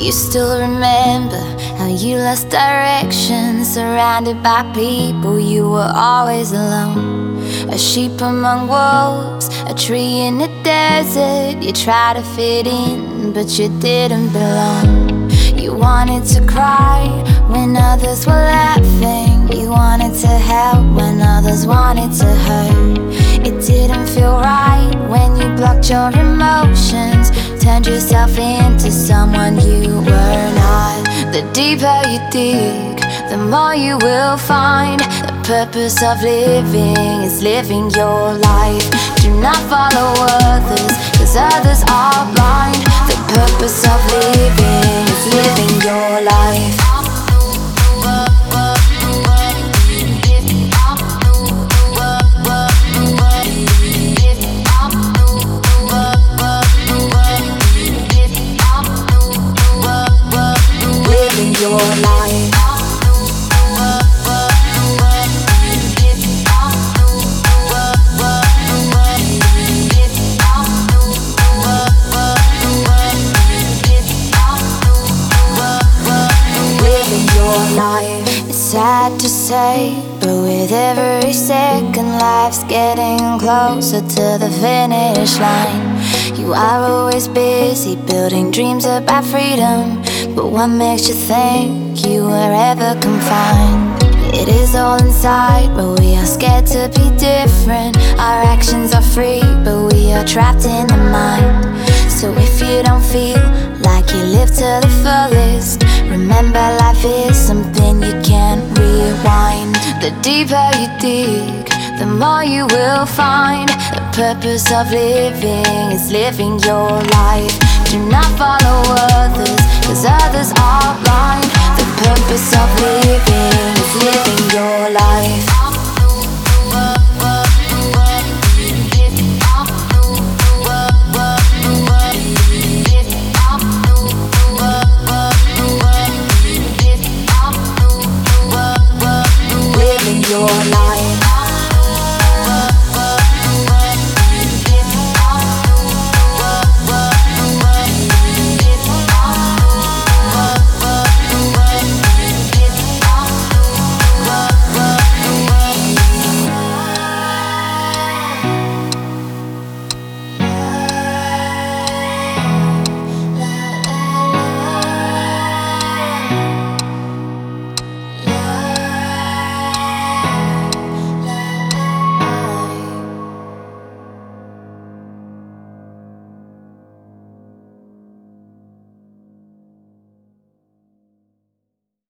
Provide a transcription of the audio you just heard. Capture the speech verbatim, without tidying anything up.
you still remember how you lost direction? Surrounded by people, you were always alone. A sheep among wolves, a tree in the desert. You tried to fit in, but you didn't belong. You wanted to cry when others were laughing. You wanted to help when others wanted to hurt. It didn't feel right when you blocked your emotions, turned yourself into someone you were not. The deeper you dig, the more you will find. The purpose of living is living your life. Do not follow others, cause others are blind. The purpose of living is living your life. Living your life. It's sad to say, but with every second life's getting closer to the finish line. You are always busy building dreams about freedom, but what makes you think you were ever confined? It is all inside, but we are scared to be different. Our actions are free, but we are trapped in the mind. So if you don't feel like you live to the fullest, remember life is something you can't rewind. The deeper you dig, the more you will find. The purpose of living is living your life.